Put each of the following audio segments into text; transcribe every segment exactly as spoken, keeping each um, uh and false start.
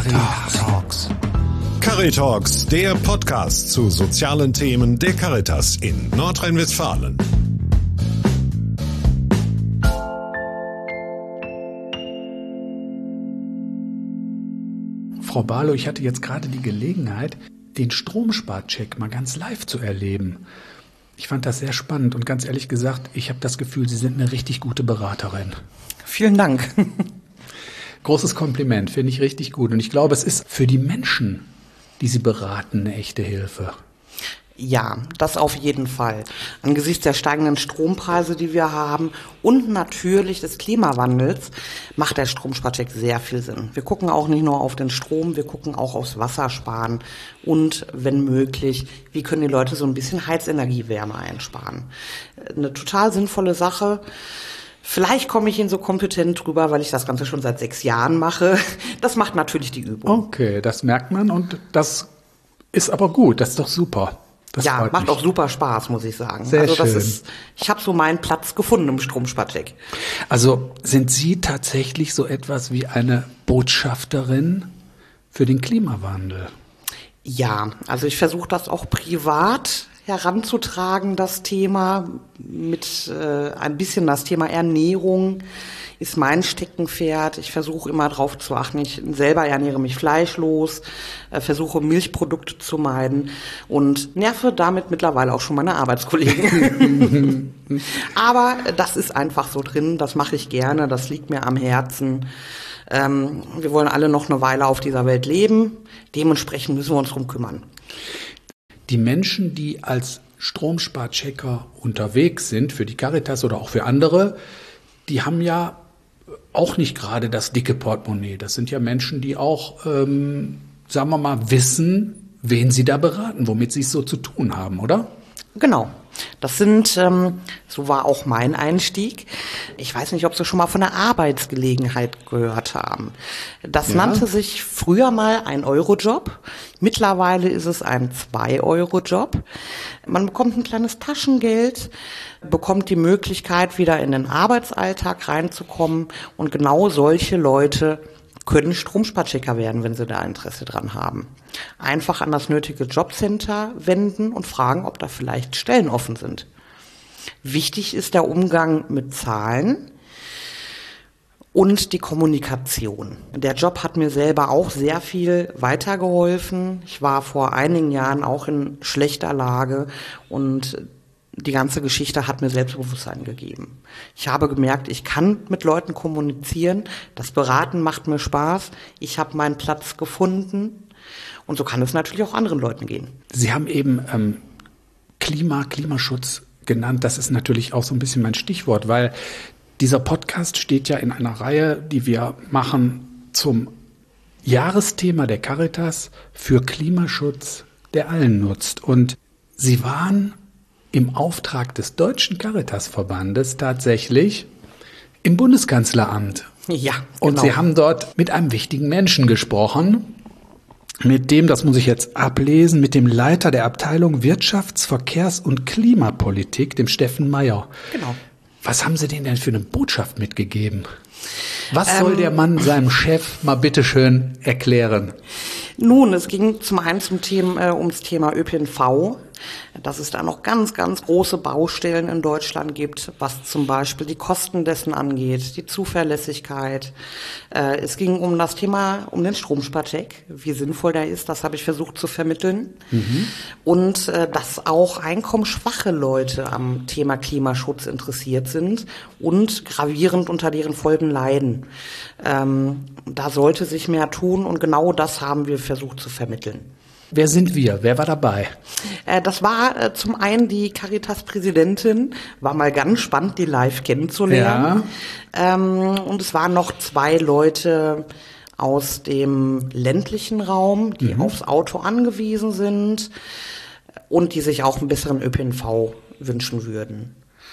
Caritalks. Caritalks, der Podcast zu sozialen Themen der Caritas in Nordrhein-Westfalen. Frau Barlow, ich hatte jetzt gerade die Gelegenheit, den Stromsparcheck mal ganz live zu erleben. Ich fand das sehr spannend und ganz ehrlich gesagt, ich habe das Gefühl, Sie sind eine richtig gute Beraterin. Vielen Dank. Großes Kompliment, finde ich richtig gut. Und ich glaube, es ist für die Menschen, die Sie beraten, eine echte Hilfe. Ja, das auf jeden Fall. Angesichts der steigenden Strompreise, die wir haben und natürlich des Klimawandels, macht der Stromsparcheck sehr viel Sinn. Wir gucken auch nicht nur auf den Strom, wir gucken auch aufs Wassersparen und, wenn möglich, wie können die Leute so ein bisschen Heizenergiewärme einsparen. Eine total sinnvolle Sache. Vielleicht komme ich Ihnen so kompetent drüber, weil ich das Ganze schon seit sechs Jahren mache. Das macht natürlich die Übung. Okay, das merkt man und das ist aber gut, das ist doch super. Das ja, macht mich. auch super Spaß, muss ich sagen. Sehr also das schön. Ist, ich habe so meinen Platz gefunden im Stromsparcheck. Also sind Sie tatsächlich so etwas wie eine Botschafterin für den Klimawandel? Ja, also ich versuche das auch privat heranzutragen, das Thema mit äh, ein bisschen das Thema Ernährung ist mein Steckenpferd. Ich versuche immer darauf zu achten. Ich selber ernähre mich fleischlos, äh, versuche Milchprodukte zu meiden und nerve damit mittlerweile auch schon meine Arbeitskollegen. Aber das ist einfach so drin. Das mache ich gerne. Das liegt mir am Herzen. Ähm, wir wollen alle noch eine Weile auf dieser Welt leben. Dementsprechend müssen wir uns drum kümmern. Die Menschen, die als Stromsparchecker unterwegs sind, für die Caritas oder auch für andere, die haben ja auch nicht gerade das dicke Portemonnaie. Das sind ja Menschen, die auch, ähm, sagen wir mal, wissen, wen sie da beraten, womit sie es so zu tun haben, oder? Genau. Das sind, ähm, so war auch mein Einstieg. Ich weiß nicht, ob Sie schon mal von der Arbeitsgelegenheit gehört haben. Das Ja. nannte sich früher mal ein Euro-Job. Mittlerweile ist es ein zwei-Euro-Job. Man bekommt ein kleines Taschengeld, bekommt die Möglichkeit, wieder in den Arbeitsalltag reinzukommen. Und genau solche Leute können Stromsparchecker werden, wenn sie da Interesse dran haben. Einfach an das nötige Jobcenter wenden und fragen, ob da vielleicht Stellen offen sind. Wichtig ist der Umgang mit Zahlen und die Kommunikation. Der Job hat mir selber auch sehr viel weitergeholfen. Ich war vor einigen Jahren auch in schlechter Lage und die ganze Geschichte hat mir Selbstbewusstsein gegeben. Ich habe gemerkt, ich kann mit Leuten kommunizieren. Das Beraten macht mir Spaß. Ich habe meinen Platz gefunden. Und so kann es natürlich auch anderen Leuten gehen. Sie haben eben ähm, Klima, Klimaschutz genannt. Das ist natürlich auch so ein bisschen mein Stichwort, weil dieser Podcast steht ja in einer Reihe, die wir machen zum Jahresthema der Caritas für Klimaschutz, der allen nutzt. Und Sie waren im Auftrag des Deutschen Caritasverbandes tatsächlich im Bundeskanzleramt. Ja, genau. Und Sie haben dort mit einem wichtigen Menschen gesprochen, mit dem, das muss ich jetzt ablesen, mit dem Leiter der Abteilung Wirtschafts-, Verkehrs- und Klimapolitik, dem Steffen Meyer. Genau. Was haben Sie denen denn für eine Botschaft mitgegeben? Was soll ähm, der Mann seinem Chef mal bitteschön erklären? Nun, es ging zum einen zum Thema, äh, ums Thema Ö P N V, dass es da noch ganz, ganz große Baustellen in Deutschland gibt, was zum Beispiel die Kosten dessen angeht, die Zuverlässigkeit. Äh, es ging um das Thema, um den Stromsparcheck, wie sinnvoll der ist, das habe ich versucht zu vermitteln. Mhm. Und äh, dass auch einkommensschwache Leute am Thema Klimaschutz interessiert sind und gravierend unter deren Folgen leiden. Ähm, da sollte sich mehr tun und genau das haben wir versucht zu vermitteln. Wer sind wir? Wer war dabei? Äh, das war äh, zum einen die Caritas-Präsidentin, war mal ganz spannend, die live kennenzulernen. Ja. Ähm, und es waren noch zwei Leute aus dem ländlichen Raum, die mhm. aufs Auto angewiesen sind und die sich auch einen besseren Ö P N V wünschen würden.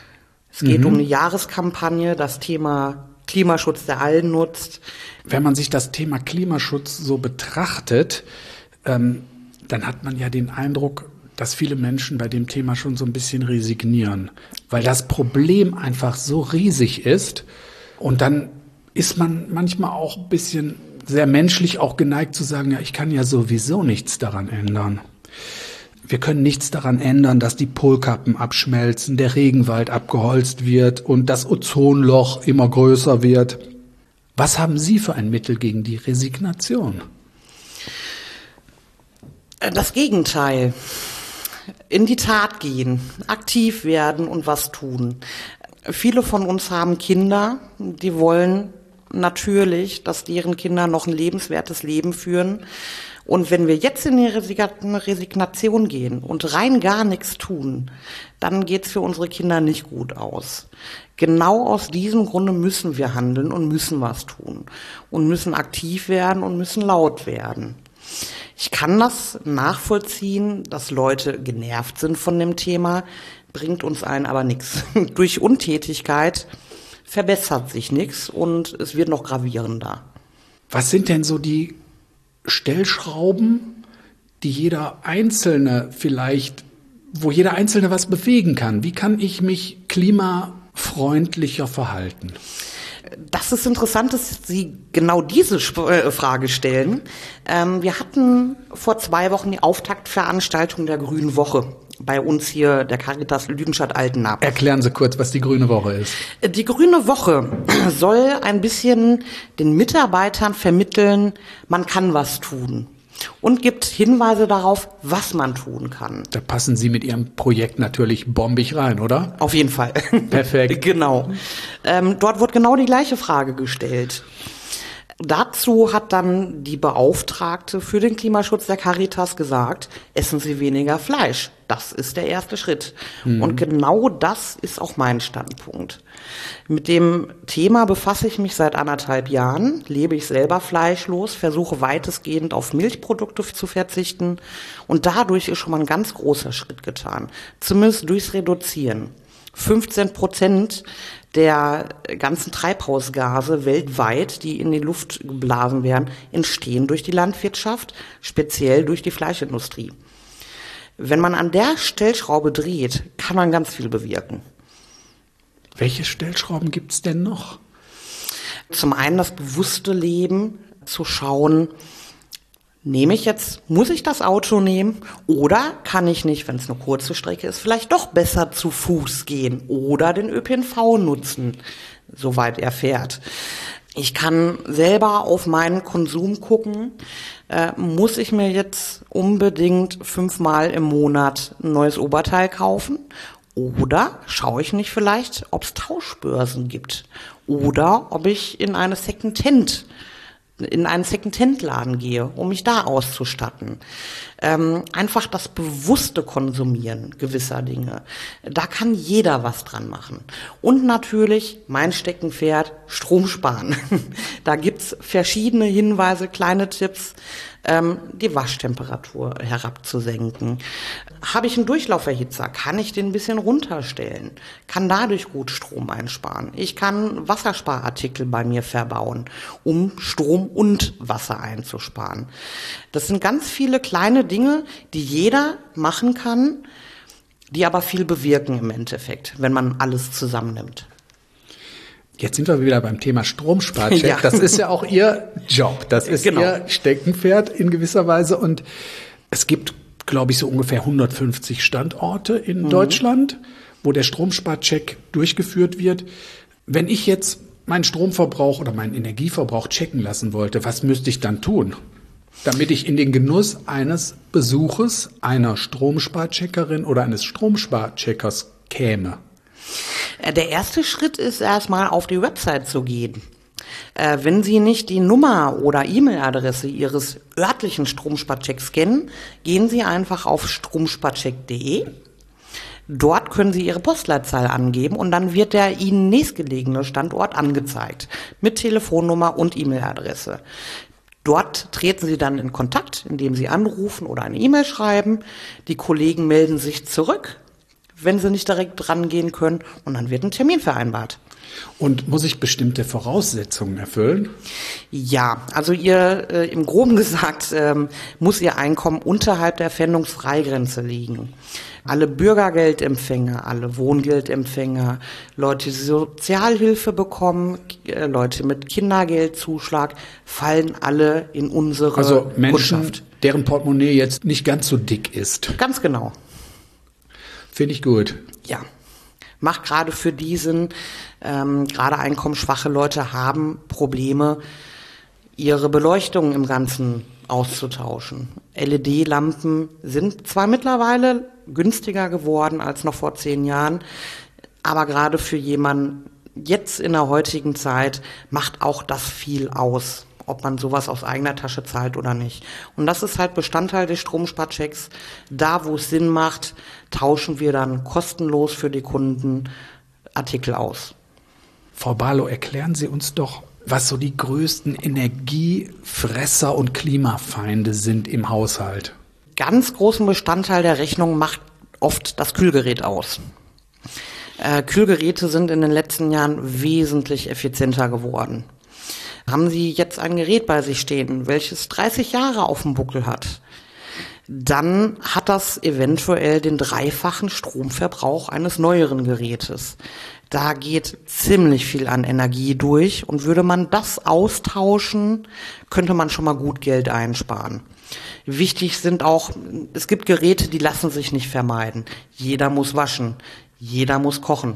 Es geht mhm. um eine Jahreskampagne, das Thema Klimaschutz, der allen nutzt. Wenn man sich das Thema Klimaschutz so betrachtet, ähm, dann hat man ja den Eindruck, dass viele Menschen bei dem Thema schon so ein bisschen resignieren, weil das Problem einfach so riesig ist und dann ist man manchmal auch ein bisschen sehr menschlich auch geneigt zu sagen, ja, ich kann ja sowieso nichts daran ändern. Wir können nichts daran ändern, dass die Polkappen abschmelzen, der Regenwald abgeholzt wird und das Ozonloch immer größer wird. Was haben Sie für ein Mittel gegen die Resignation? Das Gegenteil. In die Tat gehen, aktiv werden und was tun. Viele von uns haben Kinder, die wollen natürlich, dass deren Kinder noch ein lebenswertes Leben führen. Und wenn wir jetzt in die Resignation gehen und rein gar nichts tun, dann geht's für unsere Kinder nicht gut aus. Genau aus diesem Grunde müssen wir handeln und müssen was tun und müssen aktiv werden und müssen laut werden. Ich kann das nachvollziehen, dass Leute genervt sind von dem Thema, bringt uns allen aber nichts. Durch Untätigkeit verbessert sich nichts und es wird noch gravierender. Was sind denn so die Stellschrauben, die jeder Einzelne vielleicht, wo jeder Einzelne was bewegen kann? Wie kann ich mich klimafreundlicher verhalten? Das ist interessant, dass Sie genau diese Frage stellen. Wir hatten vor zwei Wochen die Auftaktveranstaltung der Grünen Woche bei uns hier, der Caritas Lüdenscheid-Altena. Erklären Sie kurz, was die Grüne Woche ist. Die Grüne Woche soll ein bisschen den Mitarbeitern vermitteln, man kann was tun. Und gibt Hinweise darauf, was man tun kann. Da passen Sie mit Ihrem Projekt natürlich bombig rein, oder? Auf jeden Fall. Perfekt. Genau. Ähm, dort wird genau die gleiche Frage gestellt. Dazu hat dann die Beauftragte für den Klimaschutz der Caritas gesagt, essen Sie weniger Fleisch. Das ist der erste Schritt. Mhm. Und genau das ist auch mein Standpunkt. Mit dem Thema befasse ich mich seit anderthalb Jahren, lebe ich selber fleischlos, versuche weitestgehend auf Milchprodukte zu verzichten. Und dadurch ist schon mal ein ganz großer Schritt getan. Zumindest durchs Reduzieren. fünfzehn Prozent der ganzen Treibhausgase weltweit, die in die Luft geblasen werden, entstehen durch die Landwirtschaft, speziell durch die Fleischindustrie. Wenn man an der Stellschraube dreht, kann man ganz viel bewirken. Welche Stellschrauben gibt's denn noch? Zum einen das bewusste Leben, zu schauen, nehme ich jetzt, muss ich das Auto nehmen oder kann ich nicht, wenn es eine kurze Strecke ist, vielleicht doch besser zu Fuß gehen oder den Ö P N V nutzen, soweit er fährt. Ich kann selber auf meinen Konsum gucken, äh, muss ich mir jetzt unbedingt fünfmal im Monat ein neues Oberteil kaufen oder schaue ich nicht vielleicht, ob es Tauschbörsen gibt oder ob ich in eine Secondhand in einen Second-Hand-Laden gehe, um mich da auszustatten. Ähm, einfach das bewusste Konsumieren gewisser Dinge. Da kann jeder was dran machen. Und natürlich, mein Steckenpferd, Strom sparen. Da gibt's verschiedene Hinweise, kleine Tipps, ähm, die Waschtemperatur herabzusenken. Habe ich einen Durchlauferhitzer, kann ich den ein bisschen runterstellen, kann dadurch gut Strom einsparen. Ich kann Wassersparartikel bei mir verbauen, um Strom und Wasser einzusparen. Das sind ganz viele kleine Dinge, die jeder machen kann, die aber viel bewirken im Endeffekt, wenn man alles zusammennimmt. Jetzt sind wir wieder beim Thema Stromsparcheck. Ja. Das ist ja auch Ihr Job. Das ist genau. Ihr Steckenpferd in gewisser Weise. Und es gibt, glaube ich, so ungefähr hundertfünfzig Standorte in mhm. Deutschland, wo der Stromsparcheck durchgeführt wird. Wenn ich jetzt meinen Stromverbrauch oder meinen Energieverbrauch checken lassen wollte, was müsste ich dann tun, damit ich in den Genuss eines Besuches einer Stromsparcheckerin oder eines Stromsparcheckers käme? Der erste Schritt ist erstmal auf die Website zu gehen. Äh, wenn Sie nicht die Nummer oder E-Mail-Adresse Ihres örtlichen Stromsparchecks kennen, gehen Sie einfach auf stromsparcheck punkt de. Dort können Sie Ihre Postleitzahl angeben und dann wird der Ihnen nächstgelegene Standort angezeigt mit Telefonnummer und E-Mail-Adresse. Dort treten Sie dann in Kontakt, indem Sie anrufen oder eine E-Mail schreiben. Die Kollegen melden sich zurück, wenn sie nicht direkt rangehen können, und dann wird ein Termin vereinbart. Und muss ich bestimmte Voraussetzungen erfüllen? Ja, also ihr, äh, im Groben gesagt, ähm, muss Ihr Einkommen unterhalb der Pfändungsfreigrenze liegen. Alle Bürgergeldempfänger, alle Wohngeldempfänger, Leute, die Sozialhilfe bekommen, äh, Leute mit Kindergeldzuschlag, fallen alle in unsere Also Menschen, Kundschaft. deren Portemonnaie jetzt nicht ganz so dick ist. Ganz genau. Finde ich gut. Ja. Macht gerade für diesen, ähm, gerade einkommensschwache Leute haben Probleme, ihre Beleuchtung im Ganzen auszutauschen. L E D-Lampen sind zwar mittlerweile günstiger geworden als noch vor zehn Jahren, aber gerade für jemanden jetzt in der heutigen Zeit macht auch das viel aus, ob man sowas aus eigener Tasche zahlt oder nicht. Und das ist halt Bestandteil des Stromsparchecks. Da, wo es Sinn macht, tauschen wir dann kostenlos für die Kunden Artikel aus. Frau Barlow, erklären Sie uns doch, was so die größten Energiefresser und Klimafeinde sind im Haushalt. Ganz großen Bestandteil der Rechnung macht oft das Kühlgerät aus. Äh, Kühlgeräte sind in den letzten Jahren wesentlich effizienter geworden. Haben Sie jetzt ein Gerät bei sich stehen, welches dreißig Jahre auf dem Buckel hat, dann hat das eventuell den dreifachen Stromverbrauch eines neueren Gerätes. Da geht ziemlich viel an Energie durch und würde man das austauschen, könnte man schon mal gut Geld einsparen. Wichtig sind auch, es gibt Geräte, die lassen sich nicht vermeiden. Jeder muss waschen, jeder muss kochen.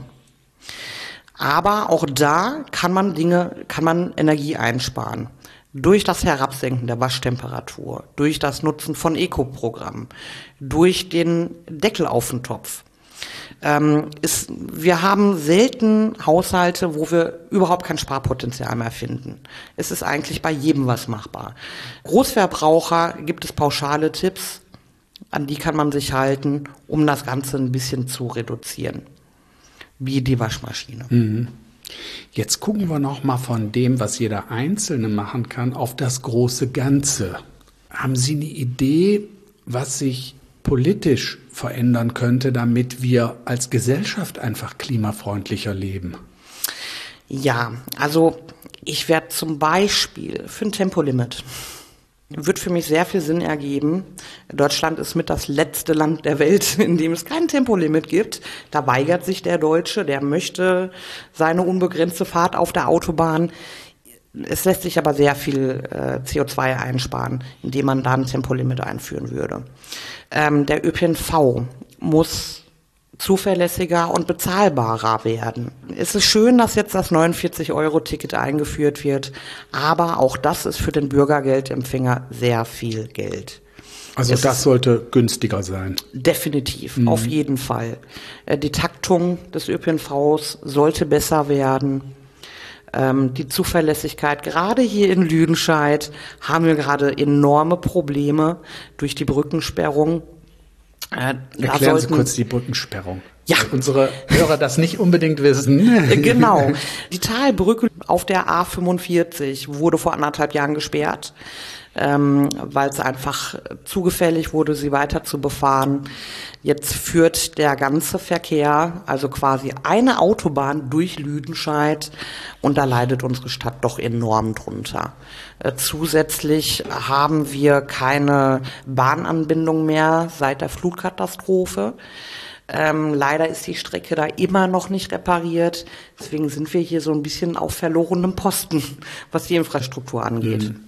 Aber auch da kann man Dinge, kann man Energie einsparen. Durch das Herabsenken der Waschtemperatur, durch das Nutzen von Eco-Programmen, durch den Deckel auf den Topf. Ähm, ist, wir haben selten Haushalte, wo wir überhaupt kein Sparpotenzial mehr finden. Es ist eigentlich bei jedem was machbar. Großverbraucher gibt es pauschale Tipps, an die kann man sich halten, um das Ganze ein bisschen zu reduzieren. Wie die Waschmaschine. Mhm. Jetzt gucken wir noch mal von dem, was jeder Einzelne machen kann, auf das große Ganze. Haben Sie eine Idee, was sich politisch verändern könnte, damit wir als Gesellschaft einfach klimafreundlicher leben? Ja, also ich werde zum Beispiel für ein Tempolimit. Wird für mich sehr viel Sinn ergeben. Deutschland ist mit das letzte Land der Welt, in dem es kein Tempolimit gibt. Da weigert sich der Deutsche, der möchte seine unbegrenzte Fahrt auf der Autobahn. Es lässt sich aber sehr viel äh, C O zwei einsparen, indem man da ein Tempolimit einführen würde. Ähm, der Ö P N V muss zuverlässiger und bezahlbarer werden. Es ist schön, dass jetzt das neunundvierzig Euro Ticket eingeführt wird, aber auch das ist für den Bürgergeldempfänger sehr viel Geld. Also es das sollte günstiger sein. Definitiv, Mhm. auf jeden Fall. Äh, die Taktung des Ö P N Vs sollte besser werden. Ähm, die Zuverlässigkeit, gerade hier in Lüdenscheid haben wir gerade enorme Probleme durch die Brückensperrung. Äh, Erklären Sie kurz die Brückensperrung. Ja. Weil unsere Hörer das nicht unbedingt wissen. Genau. Die Talbrücke auf der A fünfundvierzig wurde vor anderthalb Jahren gesperrt, ähm, weil es einfach zu gefährlich wurde, sie weiter zu befahren. Jetzt führt der ganze Verkehr, also quasi eine Autobahn durch Lüdenscheid, und da leidet unsere Stadt doch enorm drunter. Äh, zusätzlich haben wir keine Bahnanbindung mehr seit der Flutkatastrophe. Ähm, leider ist die Strecke da immer noch nicht repariert. Deswegen sind wir hier so ein bisschen auf verlorenem Posten, was die Infrastruktur angeht. Mhm.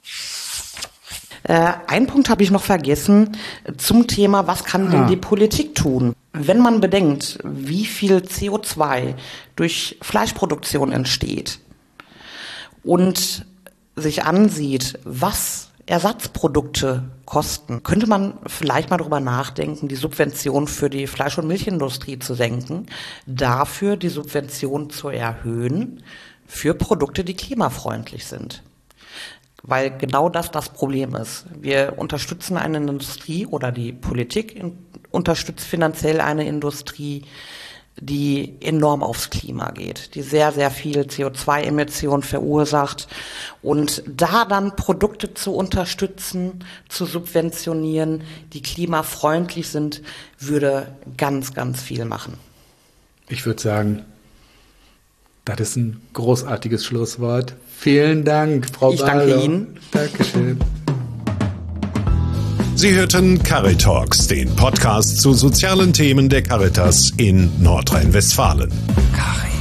Äh, ein Punkt habe ich noch vergessen zum Thema, was kann denn ah. die Politik tun? Wenn man bedenkt, wie viel C O zwei durch Fleischproduktion entsteht und sich ansieht, was Ersatzprodukte kosten, könnte man vielleicht mal darüber nachdenken, die Subvention für die Fleisch- und Milchindustrie zu senken, dafür die Subvention zu erhöhen für Produkte, die klimafreundlich sind. Weil genau das das Problem ist. Wir unterstützen eine Industrie oder die Politik in, unterstützt finanziell eine Industrie, die enorm aufs Klima geht, die sehr, sehr viel C O zwei Emissionen verursacht. Und da dann Produkte zu unterstützen, zu subventionieren, die klimafreundlich sind, würde ganz, ganz viel machen. Ich würde sagen, Das ist ein großartiges Schlusswort. Vielen Dank, Frau Ich danke Barlow. Ihnen. Dankeschön. Sie hörten Caritalks, den Podcast zu sozialen Themen der Caritas in Nordrhein-Westfalen. Cari.